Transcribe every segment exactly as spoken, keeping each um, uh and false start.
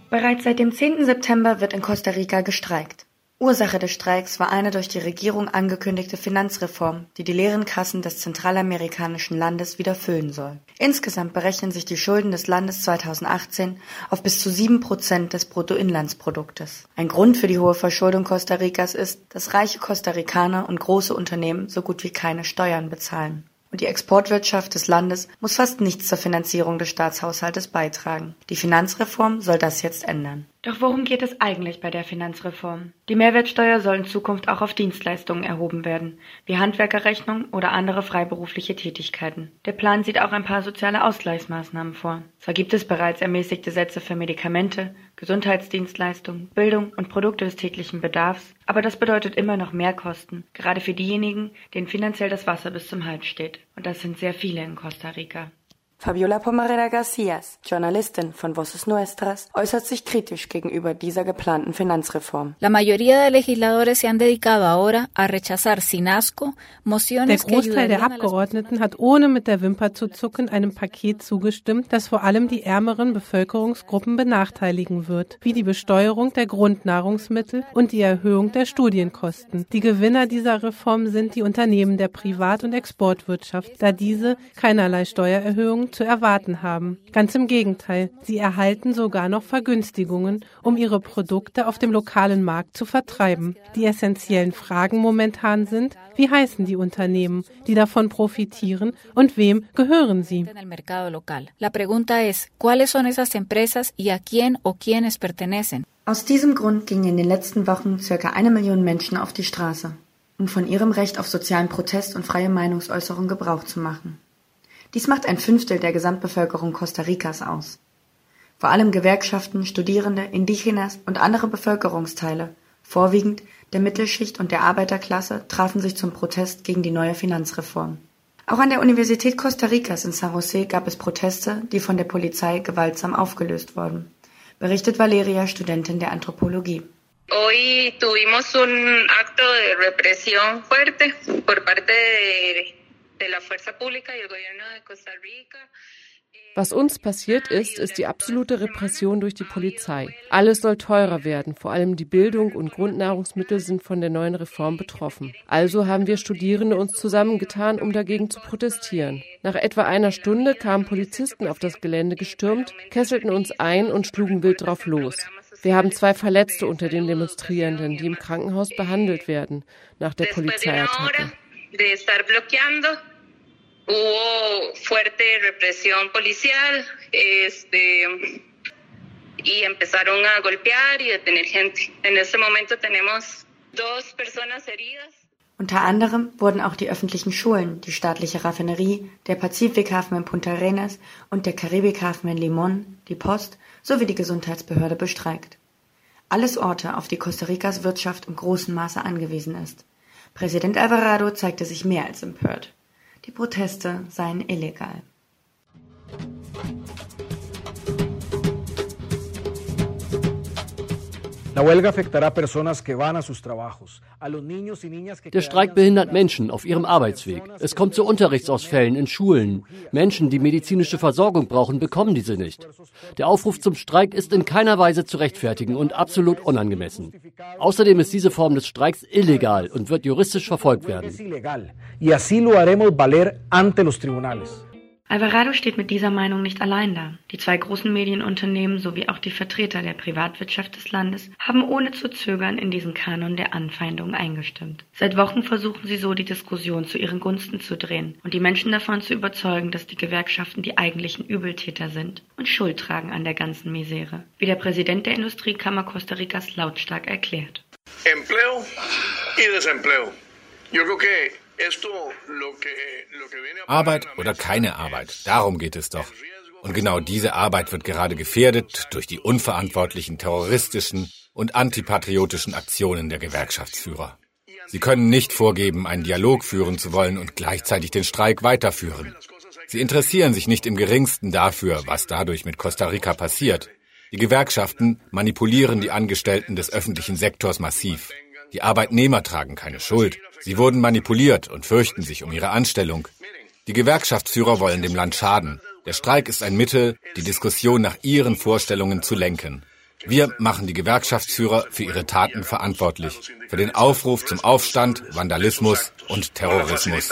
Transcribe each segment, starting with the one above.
Bereits seit dem zehnten September wird in Costa Rica gestreikt. Ursache des Streiks war eine durch die Regierung angekündigte Finanzreform, die die leeren Kassen des zentralamerikanischen Landes wieder füllen soll. Insgesamt berechnen sich die Schulden des Landes zweitausendachtzehn auf bis zu sieben Prozent des Bruttoinlandsproduktes. Ein Grund für die hohe Verschuldung Costa Ricas ist, dass reiche Costa Ricaner und große Unternehmen so gut wie keine Steuern bezahlen. Und die Exportwirtschaft des Landes muss fast nichts zur Finanzierung des Staatshaushaltes beitragen. Die Finanzreform soll das jetzt ändern. Doch worum geht es eigentlich bei der Finanzreform? Die Mehrwertsteuer soll in Zukunft auch auf Dienstleistungen erhoben werden, wie Handwerkerrechnung oder andere freiberufliche Tätigkeiten. Der Plan sieht auch ein paar soziale Ausgleichsmaßnahmen vor. Zwar gibt es bereits ermäßigte Sätze für Medikamente, Gesundheitsdienstleistungen, Bildung und Produkte des täglichen Bedarfs, aber das bedeutet immer noch Mehrkosten, gerade für diejenigen, denen finanziell das Wasser bis zum Hals steht. Und das sind sehr viele in Costa Rica. Fabiola Pomareda Garcías, Journalistin von Voces Nuestras, äußert sich kritisch gegenüber dieser geplanten Finanzreform. La mayoría de legisladores se han dedicado ahora a rechazar sin asco mociones que ayudarían. Der Großteil der Abgeordneten hat ohne mit der Wimper zu zucken einem Paket zugestimmt, das vor allem die ärmeren Bevölkerungsgruppen benachteiligen wird, wie die Besteuerung der Grundnahrungsmittel und die Erhöhung der Studienkosten. Die Gewinner dieser Reform sind die Unternehmen der Privat- und Exportwirtschaft, da diese keinerlei Steuererhöhungen zu erwarten haben. Ganz im Gegenteil, sie erhalten sogar noch Vergünstigungen, um ihre Produkte auf dem lokalen Markt zu vertreiben. Die essentiellen Fragen momentan sind, wie heißen die Unternehmen, die davon profitieren und wem gehören sie? La pregunta es, ¿cuáles son esas empresas y a quién o quiénes pertenecen? Aus diesem Grund gingen in den letzten Wochen circa eine Million Menschen auf die Straße, um von ihrem Recht auf sozialen Protest und freie Meinungsäußerung Gebrauch zu machen. Dies macht ein Fünftel der Gesamtbevölkerung Costa Ricas aus. Vor allem Gewerkschaften, Studierende, Indigenas und andere Bevölkerungsteile, vorwiegend der Mittelschicht und der Arbeiterklasse, trafen sich zum Protest gegen die neue Finanzreform. Auch an der Universität Costa Ricas in San José gab es Proteste, die von der Polizei gewaltsam aufgelöst wurden, berichtet Valeria, Studentin der Anthropologie. Hoy tuvimos un acto de represión fuerte por parte de Was uns passiert ist, ist die absolute Repression durch die Polizei. Alles soll teurer werden, vor allem die Bildung und Grundnahrungsmittel sind von der neuen Reform betroffen. Also haben wir Studierende uns zusammengetan, um dagegen zu protestieren. Nach etwa einer Stunde kamen Polizisten auf das Gelände gestürmt, kesselten uns ein und schlugen wild drauf los. Wir haben zwei Verletzte unter den Demonstrierenden, die im Krankenhaus behandelt werden, nach der Polizeiattacke. De estar bloqueando, hubo fuerte represión policial, este, y empezaron a golpear y detener gente. En este momento tenemos dos personas heridas. Unter anderem wurden auch die öffentlichen Schulen, die staatliche Raffinerie, der Pazifikhafen in Punta Arenas und der Karibikhafen in Limón, die Post sowie die Gesundheitsbehörde bestreikt. Alles Orte, auf die Costa Ricas Wirtschaft im großen Maße angewiesen ist. Präsident Alvarado zeigte sich mehr als empört. Die Proteste seien illegal. Der Streik behindert Menschen auf ihrem Arbeitsweg. Es kommt zu Unterrichtsausfällen in Schulen. Menschen, die medizinische Versorgung brauchen, bekommen diese nicht. Der Aufruf zum Streik ist in keiner Weise zu rechtfertigen und absolut unangemessen. Außerdem ist diese Form des Streiks illegal und wird juristisch verfolgt werden. Alvarado steht mit dieser Meinung nicht allein da. Die zwei großen Medienunternehmen sowie auch die Vertreter der Privatwirtschaft des Landes haben ohne zu zögern in diesen Kanon der Anfeindung eingestimmt. Seit Wochen versuchen sie so, die Diskussion zu ihren Gunsten zu drehen und die Menschen davon zu überzeugen, dass die Gewerkschaften die eigentlichen Übeltäter sind und Schuld tragen an der ganzen Misere, wie der Präsident der Industriekammer Costa Ricas lautstark erklärt. Empleo y desempleo. Yo creo que Arbeit oder keine Arbeit, darum geht es doch. Und genau diese Arbeit wird gerade gefährdet durch die unverantwortlichen terroristischen und antipatriotischen Aktionen der Gewerkschaftsführer. Sie können nicht vorgeben, einen Dialog führen zu wollen und gleichzeitig den Streik weiterführen. Sie interessieren sich nicht im geringsten dafür, was dadurch mit Costa Rica passiert. Die Gewerkschaften manipulieren die Angestellten des öffentlichen Sektors massiv. Die Arbeitnehmer tragen keine Schuld. Sie wurden manipuliert und fürchten sich um ihre Anstellung. Die Gewerkschaftsführer wollen dem Land schaden. Der Streik ist ein Mittel, die Diskussion nach ihren Vorstellungen zu lenken. Wir machen die Gewerkschaftsführer für ihre Taten verantwortlich, für den Aufruf zum Aufstand, Vandalismus und Terrorismus.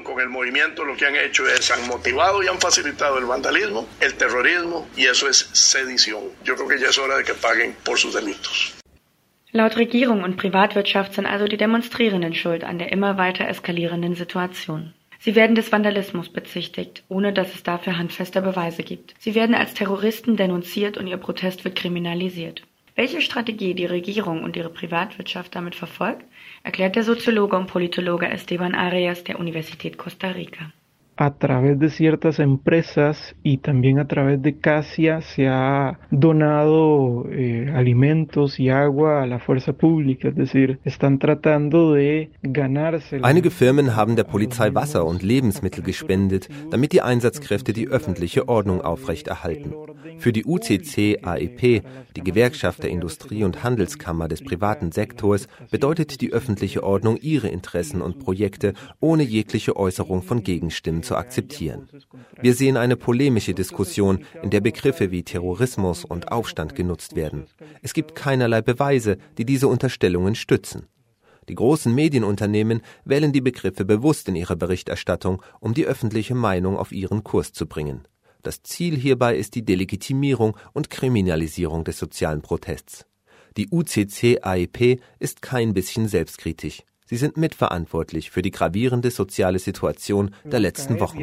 Laut Regierung und Privatwirtschaft sind also die Demonstrierenden schuld an der immer weiter eskalierenden Situation. Sie werden des Vandalismus bezichtigt, ohne dass es dafür handfeste Beweise gibt. Sie werden als Terroristen denunziert und ihr Protest wird kriminalisiert. Welche Strategie die Regierung und ihre Privatwirtschaft damit verfolgt, erklärt der Soziologe und Politologe Esteban Arias der Universität Costa Rica. A través de ciertas empresas y también a través de Casia se ha donado eh, alimentos y agua a la fuerza pública, es decir, están tratando de ganarse. Einige Firmen haben der Polizei Wasser und Lebensmittel gespendet, damit die Einsatzkräfte die öffentliche Ordnung aufrechterhalten. Für die U C C A E P, die Gewerkschaft der Industrie- und Handelskammer des privaten Sektors, bedeutet die öffentliche Ordnung ihre Interessen und Projekte ohne jegliche Äußerung von Gegenstimmen zu akzeptieren. Wir sehen eine polemische Diskussion, in der Begriffe wie Terrorismus und Aufstand genutzt werden. Es gibt keinerlei Beweise, die diese Unterstellungen stützen. Die großen Medienunternehmen wählen die Begriffe bewusst in ihrer Berichterstattung, um die öffentliche Meinung auf ihren Kurs zu bringen. Das Ziel hierbei ist die Delegitimierung und Kriminalisierung des sozialen Protests. Die U C C A E P ist kein bisschen selbstkritisch. Sie sind mitverantwortlich für die gravierende soziale Situation der letzten Wochen.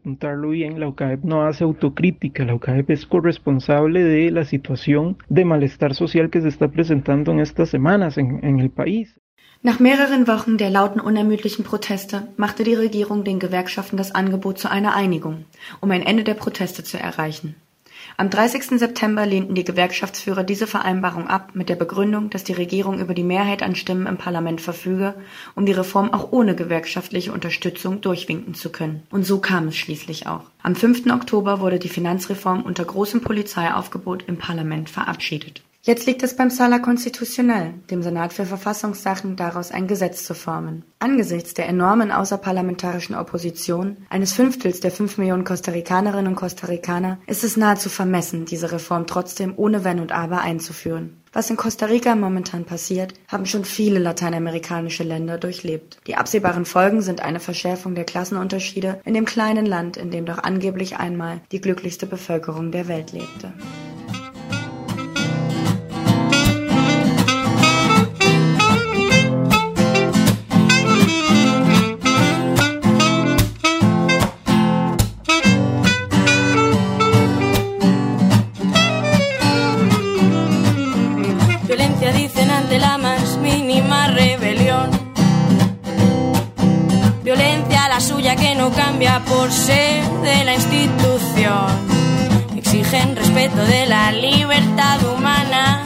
La U C A E P no hace autocrítica, la U C A E P es corresponsable de la situación de malestar social que se está presentando en estas semanas en, en el país. Nach mehreren Wochen der lauten, unermüdlichen Proteste machte die Regierung den Gewerkschaften das Angebot zu einer Einigung, um ein Ende der Proteste zu erreichen. Am dreißigsten September lehnten die Gewerkschaftsführer diese Vereinbarung ab, mit der Begründung, dass die Regierung über die Mehrheit an Stimmen im Parlament verfüge, um die Reform auch ohne gewerkschaftliche Unterstützung durchwinken zu können. Und so kam es schließlich auch. Am fünften Oktober wurde die Finanzreform unter großem Polizeiaufgebot im Parlament verabschiedet. Jetzt liegt es beim Sala Constitucional, dem Senat für Verfassungssachen, daraus ein Gesetz zu formen. Angesichts der enormen außerparlamentarischen Opposition, eines Fünftels der fünf Millionen Costa Ricanerinnen und Costa Ricaner, ist es nahezu vermessen, diese Reform trotzdem ohne Wenn und Aber einzuführen. Was in Costa Rica momentan passiert, haben schon viele lateinamerikanische Länder durchlebt. Die absehbaren Folgen sind eine Verschärfung der Klassenunterschiede in dem kleinen Land, in dem doch angeblich einmal die glücklichste Bevölkerung der Welt lebte. Que no cambia por ser de la institución. Exigen respeto de la libertad humana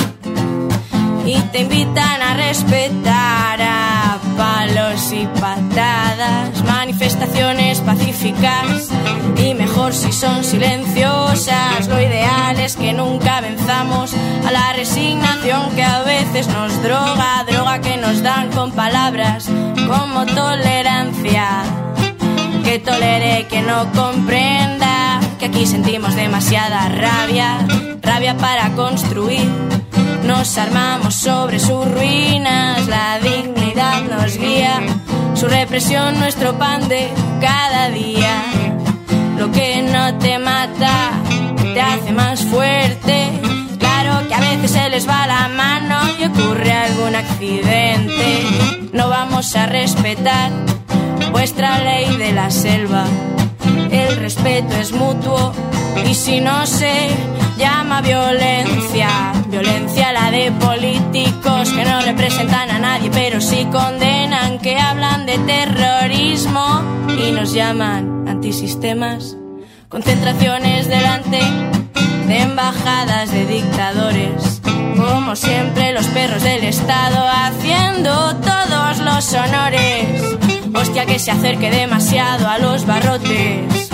y te invitan a respetar a palos y patadas. Manifestaciones pacíficas y mejor si son silenciosas. Lo ideal es que nunca venzamos a la resignación que a veces nos droga, droga que nos dan con palabras como tolerancia. Que tolere quien no comprenda que aquí sentimos demasiada rabia, rabia para construir. Nos armamos sobre sus ruinas, la dignidad nos guía, su represión nuestro pan de cada día. Lo que no te mata te hace más fuerte. Claro que a veces se les va la mano y ocurre algún accidente. No vamos a respetar vuestra ley de la selva. El respeto es mutuo y si no se llama violencia, violencia la de políticos que no representan a nadie pero sí condenan, que hablan de terrorismo y nos llaman antisistemas. Concentraciones delante de embajadas de dictadores, como siempre los perros del Estado haciendo todos los honores. Hostia, que se acerque demasiado a los barrotes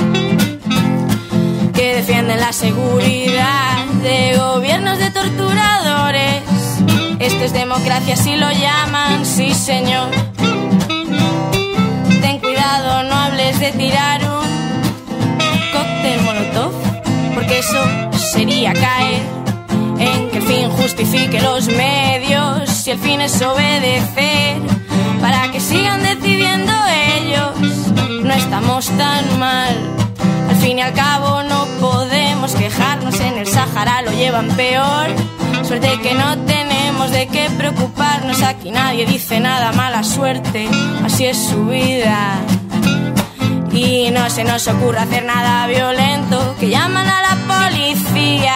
que defienden la seguridad de gobiernos de torturadores. Esto es democracia si lo llaman, sí señor. Ten cuidado, no hables de tirar un cóctel molotov, porque eso sería caer en que el fin justifique los medios. Si el fin es obedecer para que sigan decidiendo ellos, no estamos tan mal. Al fin y al cabo no podemos quejarnos, en el Sahara lo llevan peor. Suerte que no tenemos de qué preocuparnos, aquí nadie dice nada, mala suerte, así es su vida. Y no se nos ocurre hacer nada violento, que llaman a la policía.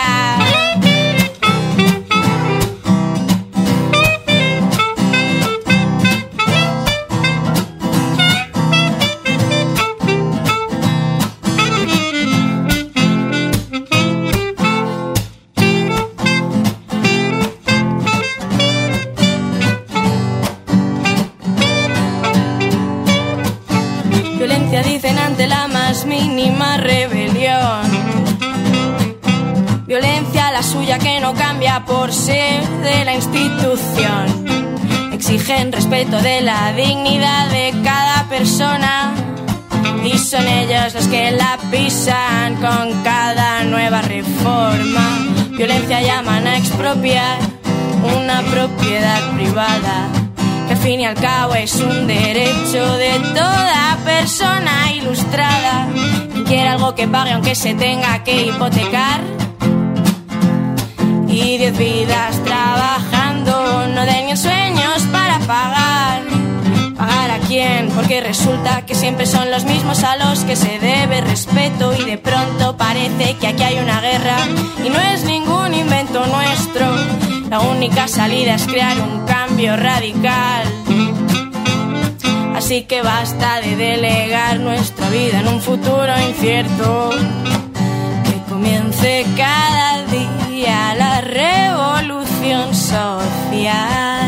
Dicen ante la más mínima rebelión. Violencia la suya que no cambia por ser de la institución. Exigen respeto de la dignidad de cada persona y son ellos los que la pisan con cada nueva reforma. Violencia llaman a expropiar una propiedad privada, que al fin y al cabo es un derecho de toda persona ilustrada. Quien quiere algo que pague aunque se tenga que hipotecar, y diez vidas trabajando no den ni sueños para pagar. ¿Pagar a quién? Porque resulta que siempre son los mismos a los que se debe respeto, y de pronto parece que aquí hay una guerra y no es ningún invento nuestro. La única salida es crear un cambio radical. Así que basta de delegar nuestra vida en un futuro incierto. Que comience cada día la revolución social.